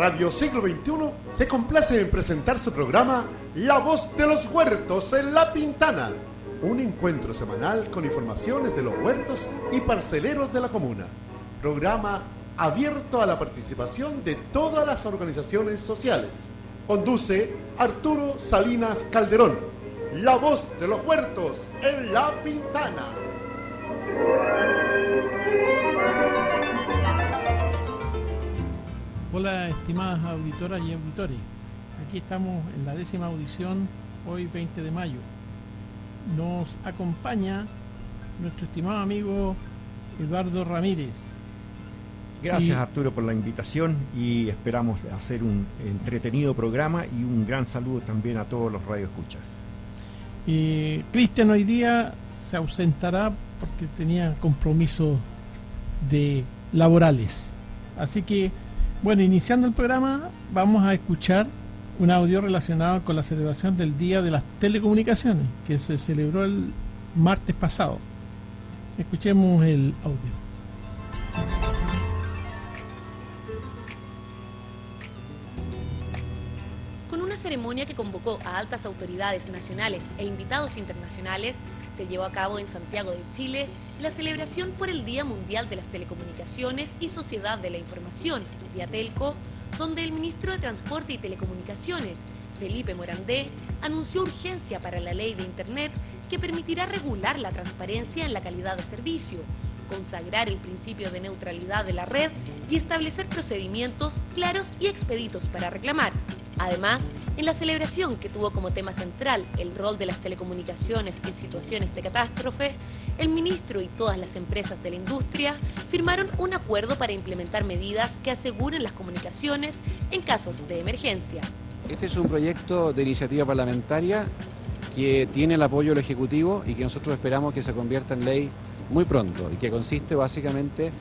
Radio Siglo XXI se complace en presentar su programa La Voz de los Huertos en La Pintana, un encuentro semanal con informaciones de los huertos y parceleros de la comuna. Programa abierto a la participación de todas las organizaciones sociales. Conduce Arturo Salinas Calderón. La Voz de los Huertos en La Pintana. Hola, estimadas auditoras y auditores. Aquí estamos en la 10ª audición, hoy 20 de mayo. Nos acompaña nuestro estimado amigo Eduardo Ramírez. Gracias, Arturo, por la invitación y esperamos hacer un entretenido programa y un gran saludo también a todos los radioescuchas. Cristian hoy día se ausentará porque tenía compromisos laborales. Así que, bueno, iniciando el programa, vamos a escuchar un audio relacionado con la celebración del Día de las Telecomunicaciones, que se celebró el martes pasado. Escuchemos el audio. Con una ceremonia que convocó a altas autoridades nacionales e invitados internacionales, se llevó a cabo en Santiago de Chile la celebración por el Día Mundial de las Telecomunicaciones y Sociedad de la Información, Diatelco, donde el ministro de Transporte y Telecomunicaciones, Felipe Morandé, anunció urgencia para la ley de Internet que permitirá regular la transparencia en la calidad de servicio, consagrar el principio de neutralidad de la red y establecer procedimientos claros y expeditos para reclamar. Además, en la celebración, que tuvo como tema central el rol de las telecomunicaciones en situaciones de catástrofe, el ministro y todas las empresas de la industria firmaron un acuerdo para implementar medidas que aseguren las comunicaciones en casos de emergencia. Este es un proyecto de iniciativa parlamentaria que tiene el apoyo del Ejecutivo y que nosotros esperamos que se convierta en ley muy pronto, y que consiste básicamente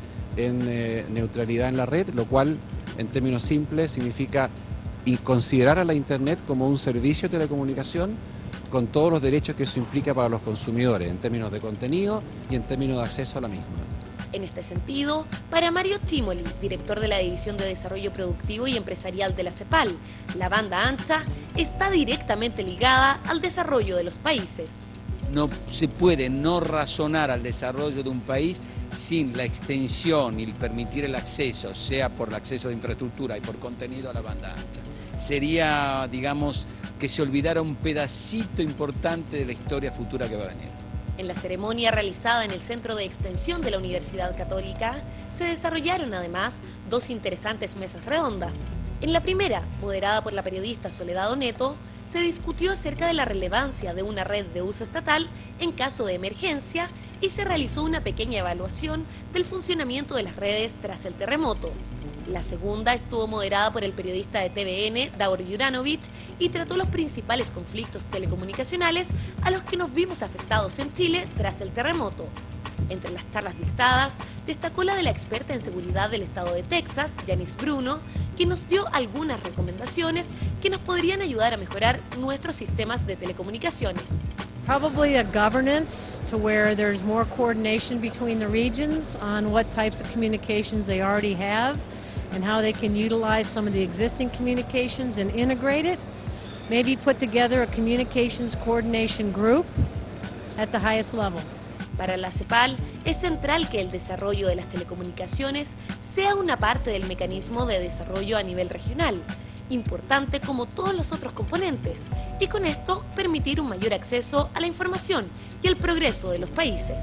en neutralidad en la red, lo cual en términos simples significa y considerar a la Internet como un servicio de telecomunicación con todos los derechos que eso implica para los consumidores, en términos de contenido y en términos de acceso a la misma. En este sentido, para Mario Timoli, director de la División de Desarrollo Productivo y Empresarial de la CEPAL, la banda ancha está directamente ligada al desarrollo de los países. No se puede no razonar al desarrollo de un país sin la extensión y permitir el acceso, sea por el acceso de infraestructura y por contenido, a la banda ancha. Sería, digamos, que se olvidara un pedacito importante de la historia futura que va a venir. En la ceremonia realizada en el Centro de Extensión de la Universidad Católica, se desarrollaron además 2 interesantes mesas redondas. En la primera, moderada por la periodista Soledad Oneto, se discutió acerca de la relevancia de una red de uso estatal en caso de emergencia y se realizó una pequeña evaluación del funcionamiento de las redes tras el terremoto. La segunda estuvo moderada por el periodista de TVN, Davor Juranovic, y trató los principales conflictos telecomunicacionales a los que nos vimos afectados en Chile tras el terremoto. Entre las charlas dictadas, destacó la de la experta en seguridad del estado de Texas, Janice Bruno, quien nos dio algunas recomendaciones que nos podrían ayudar a mejorar nuestros sistemas de telecomunicaciones. Probably a governance to where there's more coordination between the regions on what types of communications they already have and how they can utilize some of the existing communications and integrate it. Maybe put together a communications coordination group at the highest level. Para la CEPAL es central que el desarrollo de las telecomunicaciones sea una parte del mecanismo de desarrollo a nivel regional, importante como todos los otros componentes, y con esto permitir un mayor acceso a la información y al progreso de los países.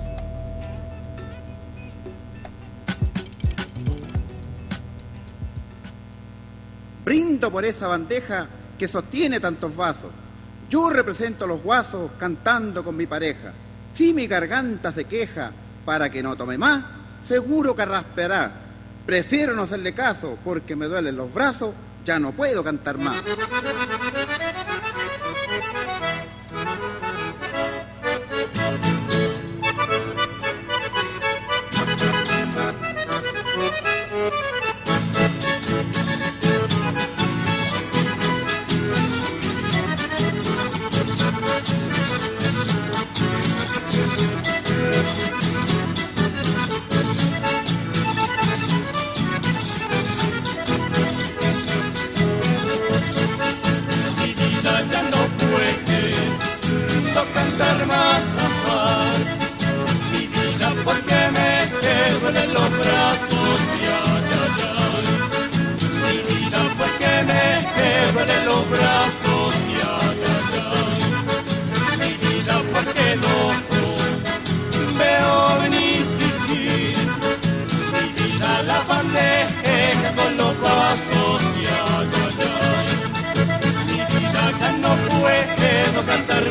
Brindo por esa bandeja que sostiene tantos vasos. Yo represento a los guasos cantando con mi pareja. Si mi garganta se queja para que no tome más, seguro que raspeará. Prefiero no hacerle caso porque me duelen los brazos, ya no puedo cantar más.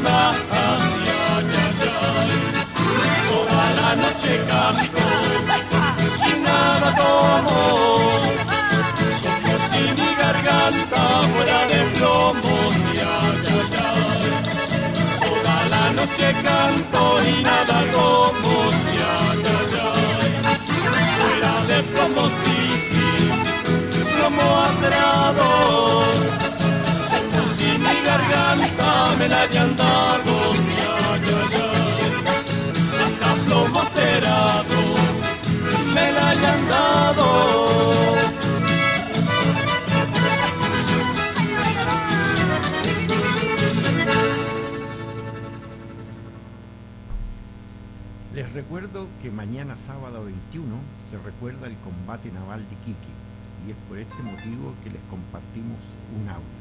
más, ay, ay, ay. Toda la noche canto, sin nada tomo, como si mi garganta fuera de plomo, ay, ay, ay. Toda la noche canto y nada tomo, ay, ay, ay. Fuera de plomo, sí, plomo acerado, como si mi garganta me la hayan dado, ay, ay, ay. Plomo cerrado, me la hayan dado. Les recuerdo que mañana sábado 21 se recuerda el combate naval de Iquique y es por este motivo que les compartimos un audio.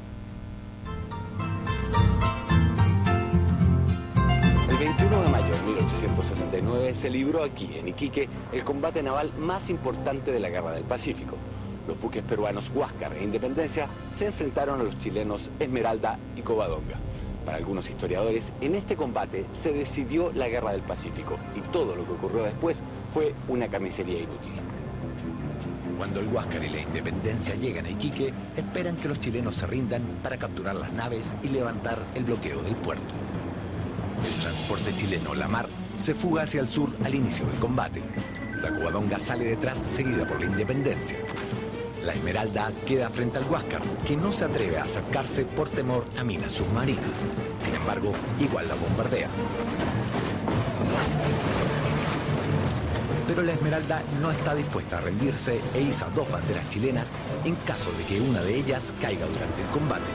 El 21 de mayo de 1879 se libró aquí, en Iquique, el combate naval más importante de la Guerra del Pacífico. Los buques peruanos Huáscar e Independencia se enfrentaron a los chilenos Esmeralda y Covadonga. Para algunos historiadores, en este combate se decidió la Guerra del Pacífico y todo lo que ocurrió después fue una carnicería inútil. Cuando el Huáscar y la Independencia llegan a Iquique, esperan que los chilenos se rindan para capturar las naves y levantar el bloqueo del puerto. El transporte chileno La Mar se fuga hacia el sur al inicio del combate. La Covadonga sale detrás seguida por la Independencia. La Esmeralda queda frente al Huáscar, que no se atreve a acercarse por temor a minas submarinas. Sin embargo, igual la bombardea. Pero la Esmeralda no está dispuesta a rendirse e iza 2 banderas chilenas en caso de que una de ellas caiga durante el combate.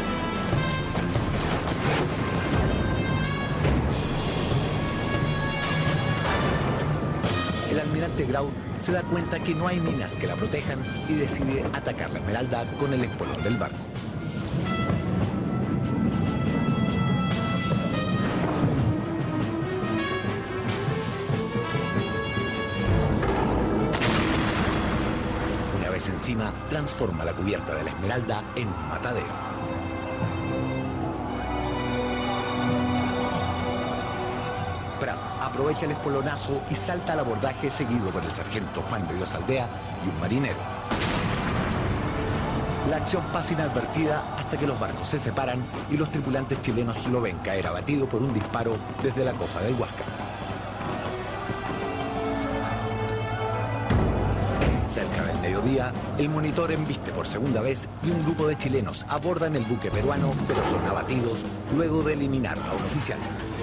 El almirante Grau se da cuenta que no hay minas que la protejan y decide atacar la Esmeralda con el espolón del barco. Una vez encima, transforma la cubierta de la Esmeralda en un matadero. Aprovecha el espolonazo y salta al abordaje seguido por el sargento Juan de Dios Aldea y un marinero. La acción pasa inadvertida hasta que los barcos se separan y los tripulantes chilenos lo ven caer abatido por un disparo desde la cofa del Huáscar. Cerca del mediodía, el monitor embiste por segunda vez y un grupo de chilenos abordan el buque peruano, pero son abatidos luego de eliminar a un oficial.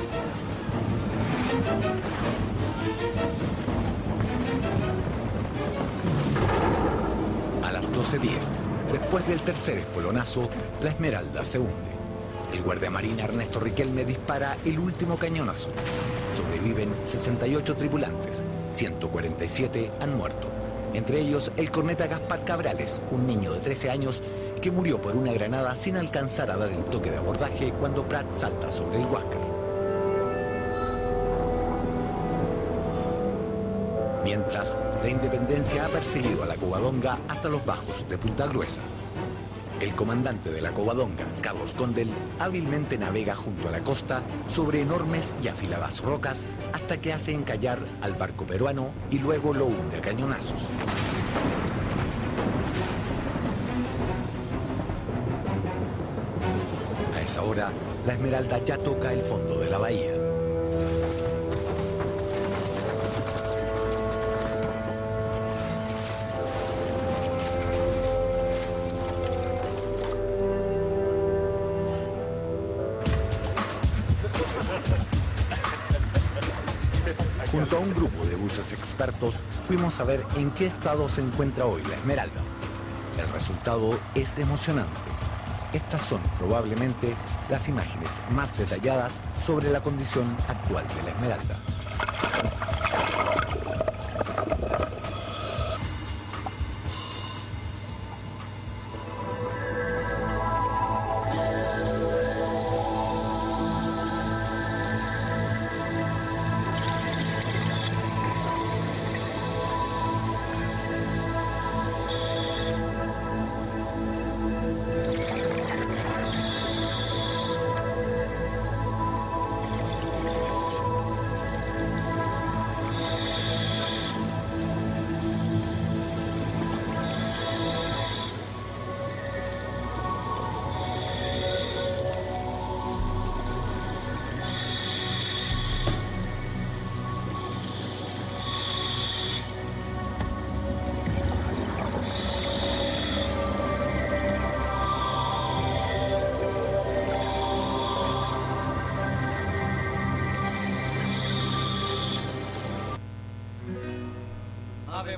A las 12:10, después del tercer espolonazo, la Esmeralda se hunde. El guardiamarina Ernesto Riquelme dispara el último cañonazo. Sobreviven 68 tripulantes, 147 han muerto. Entre ellos el corneta Gaspar Cabrales, un niño de 13 años que murió por una granada sin alcanzar a dar el toque de abordaje cuando Prat salta sobre el Huáscar. Mientras, la Independencia ha perseguido a la Covadonga hasta los bajos de Punta Gruesa. El comandante de la Covadonga, Carlos Condel, hábilmente navega junto a la costa sobre enormes y afiladas rocas hasta que hace encallar al barco peruano y luego lo hunde a cañonazos. A esa hora, la Esmeralda ya toca el fondo de la bahía. Junto a un grupo de buzos expertos, fuimos a ver en qué estado se encuentra hoy la Esmeralda. El resultado es emocionante. Estas son probablemente las imágenes más detalladas sobre la condición actual de la Esmeralda.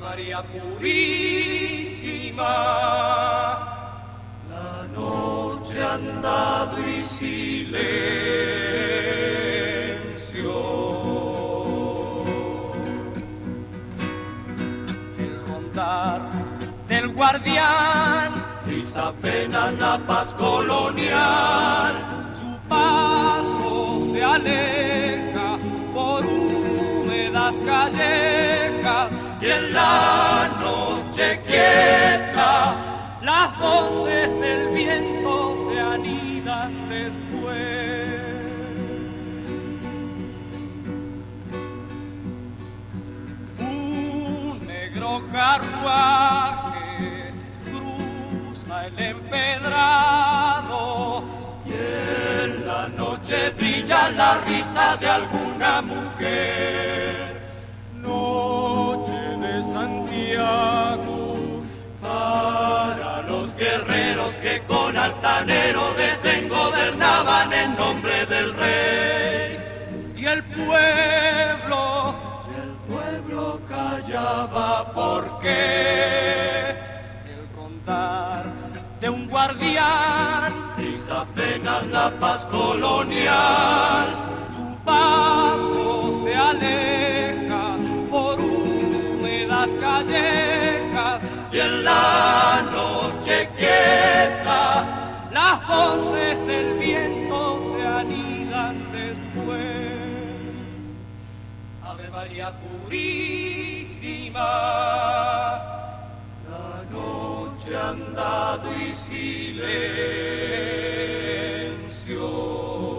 María Purísima. La noche ha andado y silencio. El rondar del guardián, prisa apenas la paz colonial. Su paso se aleja por húmedas callejas y en la noche quieta las voces del viento se anidan después. Un negro carruaje cruza el empedrado y en la noche brilla la risa de alguna mujer. Noche de Santiago para los guerreros que con altanero desdén gobernaban en nombre del rey. Y el pueblo callaba porque el rondar de un guardián prisa apenas la paz colonial. Su paso se aleja por húmedas callejas y en la noche quieta las voces del viento se anidan después. Ave María Purísima, la noche ha andado y silencio.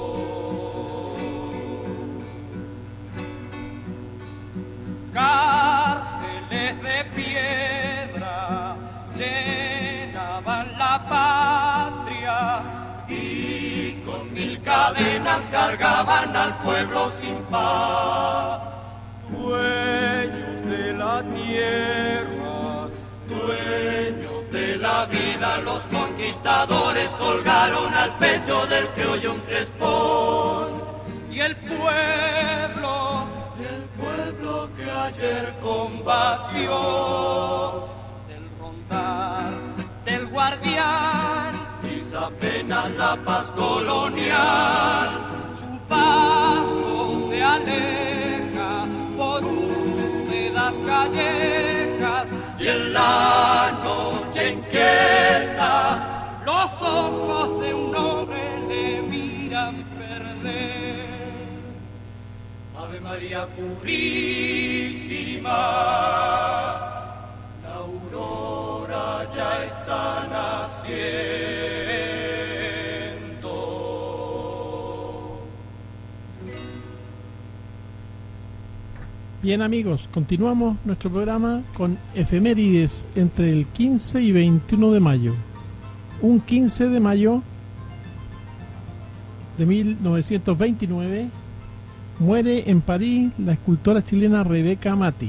Cárceles de piedra llenaban la patria y con 1000 cadenas cargaban al pueblo sin paz. Dueños de la tierra, dueños de la vida, los conquistadores colgaron al pecho del criollo un crespón. Y el pueblo que ayer combatió, del rondar del guardián, prisa apenas la paz colonial. Su paso se aleja por húmedas callejas y en la noche inquieta los ojos de un hombre le miran perder. Ave María Purísima, la aurora ya está naciendo. Bien amigos, continuamos nuestro programa con efemérides entre el 15 y 21 de mayo. Un 15 de mayo de 1929 muere en París la escultora chilena Rebeca Amati.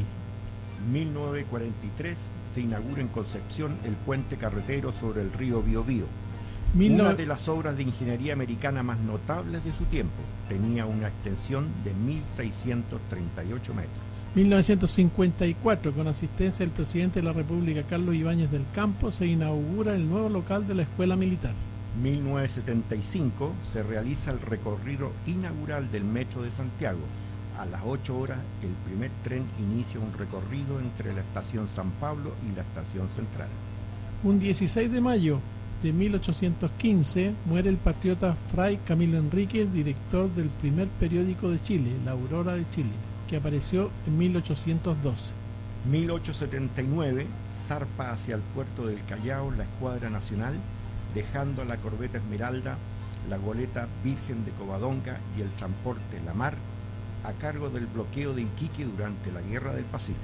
1943 se inaugura en Concepción el puente carretero sobre el río Biobío. Una de las obras de ingeniería americana más notables de su tiempo. Tenía una extensión de 1.638 metros. 1954, con asistencia del presidente de la República, Carlos Ibáñez del Campo, se inaugura el nuevo local de la Escuela Militar. 1975 se realiza el recorrido inaugural del Metro de Santiago. A las 8 horas el primer tren inicia un recorrido entre la estación San Pablo y la estación Central. Un 16 de mayo de 1815 muere el patriota Fray Camilo Enríquez, director del primer periódico de Chile, La Aurora de Chile, que apareció en 1812. 1879 zarpa hacia el puerto del Callao la Escuadra Nacional, dejando a la corbeta Esmeralda, la goleta Virgen de Covadonga y el transporte La Mar a cargo del bloqueo de Iquique durante la Guerra del Pacífico.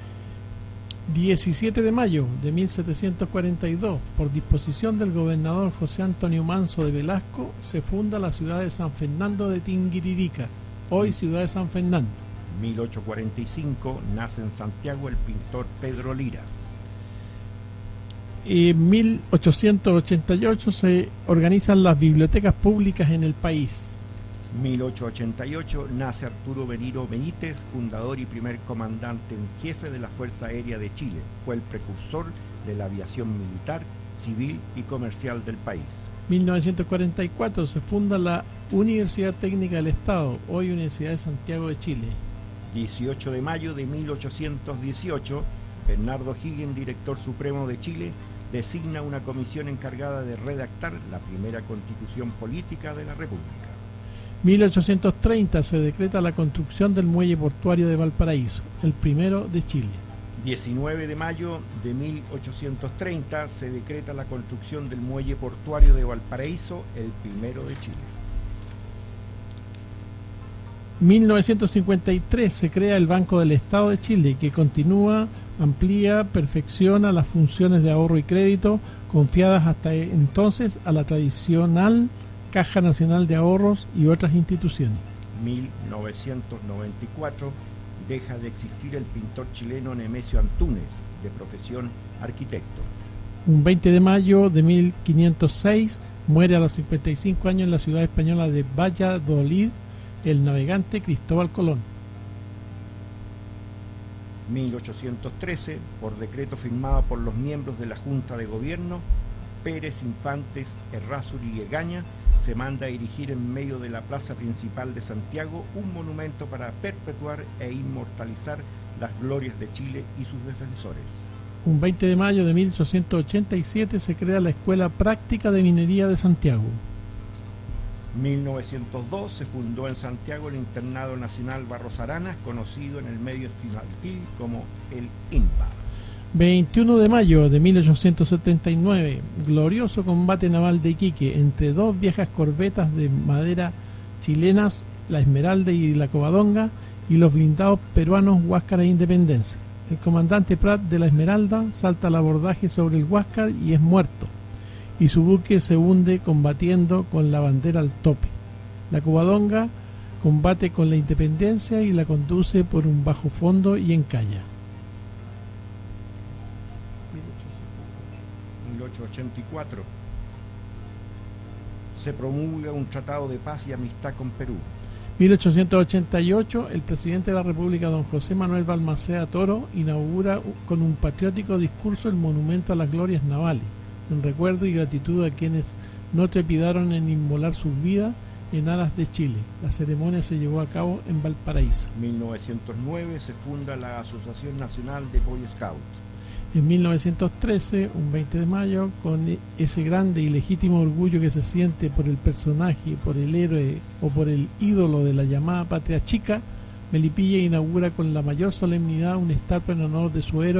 17 de mayo de 1742, por disposición del gobernador José Antonio Manso de Velasco, se funda la ciudad de San Fernando de Tinguiririca, hoy ciudad de San Fernando. 1845 nace en Santiago el pintor Pedro Lira. En 1888 se organizan las bibliotecas públicas en el país. 1888 nace Arturo Benito Benítez, fundador y primer comandante en jefe de la Fuerza Aérea de Chile. Fue el precursor de la aviación militar, civil y comercial del país. 1944 se funda la Universidad Técnica del Estado, hoy Universidad de Santiago de Chile. 18 de mayo de 1818, Bernardo Higgins, director supremo de Chile, designa una comisión encargada de redactar la primera constitución política de la República. 1830 se decreta la construcción del muelle portuario de Valparaíso, el primero de Chile. 19 de mayo de 1830 se decreta la construcción del muelle portuario de Valparaíso, el primero de Chile. 1953 se crea el Banco del Estado de Chile, que continúa, amplía, perfecciona las funciones de ahorro y crédito confiadas hasta entonces a la tradicional Caja Nacional de Ahorros y otras instituciones. 1994 deja de existir el pintor chileno Nemesio Antúnez, de profesión arquitecto. Un 20 de mayo de 1506 muere a los 55 años en la ciudad española de Valladolid el navegante Cristóbal Colón. 1813, por decreto firmado por los miembros de la Junta de Gobierno, Pérez, Infantes, Errázuriz y Egaña, se manda a erigir en medio de la plaza principal de Santiago un monumento para perpetuar e inmortalizar las glorias de Chile y sus defensores. Un 20 de mayo de 1887 se crea la Escuela Práctica de Minería de Santiago. 1902 se fundó en Santiago el Internado Nacional Barros Aranas, conocido en el medio estudiantil como el INPA. 21 de mayo de 1879, glorioso combate naval de Iquique entre dos viejas corbetas de madera chilenas, la Esmeralda y la Covadonga, y los blindados peruanos Huáscar e Independencia. El comandante Prat de la Esmeralda salta al abordaje sobre el Huáscar y es muerto, y su buque se hunde combatiendo con la bandera al tope. La Covadonga combate con la Independencia y la conduce por un bajo fondo y encalla. 1884 se promulga un tratado de paz y amistad con Perú. 1888, el presidente de la República, don José Manuel Balmaceda Toro, inaugura con un patriótico discurso el monumento a las glorias navales, en recuerdo y gratitud a quienes no trepidaron en inmolar sus vidas en aras de Chile. La ceremonia se llevó a cabo en Valparaíso. 1909 se funda la Asociación Nacional de Boy Scouts. En 1913, un 20 de mayo, con ese grande y legítimo orgullo que se siente por el personaje, por el héroe o por el ídolo de la llamada Patria Chica, Melipilla inaugura con la mayor solemnidad una estatua en honor de su héroe